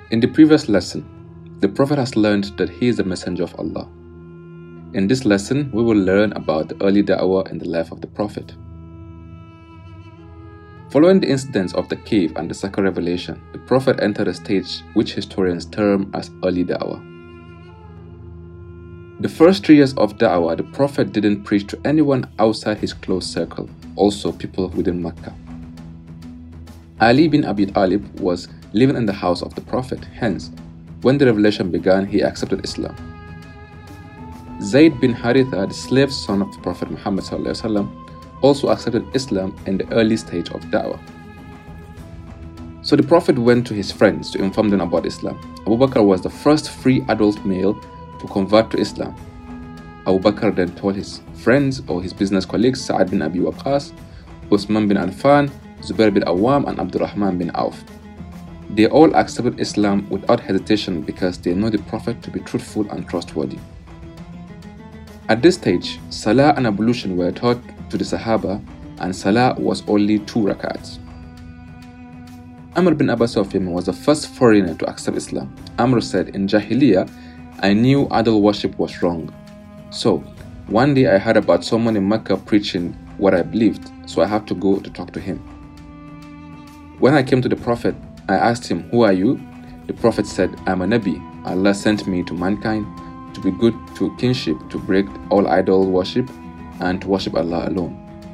In the previous lesson, the Prophet has learned that he is the messenger of Allah. In this lesson, we will learn about the early da'wah in the life of the Prophet. Following the incidents of the cave and the second revelation, the Prophet entered a stage which historians term as early da'wah. The first 3 years of da'wah, the Prophet didn't preach to anyone outside his close circle, also people within Mecca. Ali bin Abi Talib was living in the house of the Prophet, hence, when the revelation began, he accepted Islam. Zayd bin Haritha, the slave son of the Prophet Muhammad ﷺ, also accepted Islam in the early stage of da'wah. So the Prophet went to his friends to inform them about Islam. Abu Bakr was the first free adult male to convert to Islam. Abu Bakr then told his friends or his business colleagues Sa'ad bin Abi Waqqas, Uthman bin Affan, Zubair bin Awam and Abdurrahman bin Auf. They all accepted Islam without hesitation because they know the Prophet to be truthful and trustworthy. At this stage, Salah and ablution were taught to the Sahaba, and Salah was only 2 rakats. Amr bin Abbas of Yemen was the first foreigner to accept Islam. Amr said, "In Jahiliyyah, I knew idol worship was wrong. So, one day I heard about someone in Mecca preaching what I believed, so I had to go to talk to him. When I came to the Prophet, I asked him, 'Who are you?' The Prophet said, 'I'm a Nabi. Allah sent me to mankind to be good to kinship, to break all idol worship, and to worship Allah alone.'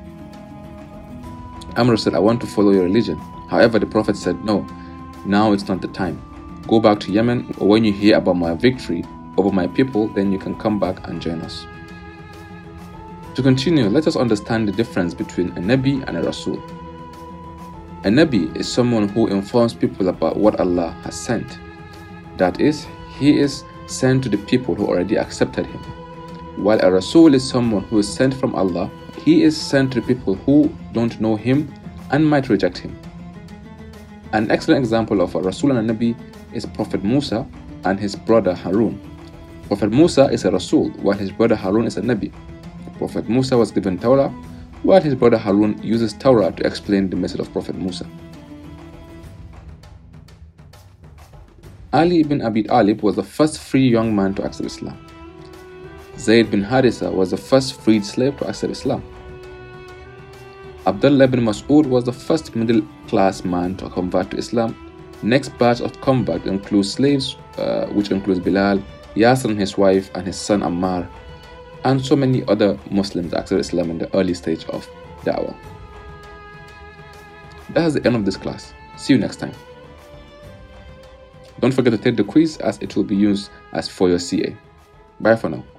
Amr said, 'I want to follow your religion.' However, the Prophet said, 'No, now it's not the time. Go back to Yemen, or when you hear about my victory over my people, then you can come back and join us.' To continue, let us understand the difference between a Nabi and a Rasul. A Nabi is someone who informs people about what Allah has sent. That is, he is sent to the people who already accepted him. While a Rasul is someone who is sent from Allah, he is sent to the people who don't know him and might reject him. An excellent example of a Rasul and a Nabi is Prophet Musa and his brother Harun. Prophet Musa is a Rasul, while his brother Harun is a Nabi. Prophet Musa was given Torah, while his brother Harun uses Torah to explain the message of Prophet Musa. Ali ibn Abi Talib was the first free young man to accept Islam. Zayd bin Haritha was the first freed slave to accept Islam. Abdullah bin Mas'ud was the first middle-class man to convert to Islam. Next batch of convert includes slaves, which includes Bilal, Yasir and his wife, and his son Ammar, and so many other Muslims accepted Islam in the early stage of da'wah. That is the end of this class. See you next time. Don't forget to take the quiz as it will be used as for your CA. Bye for now.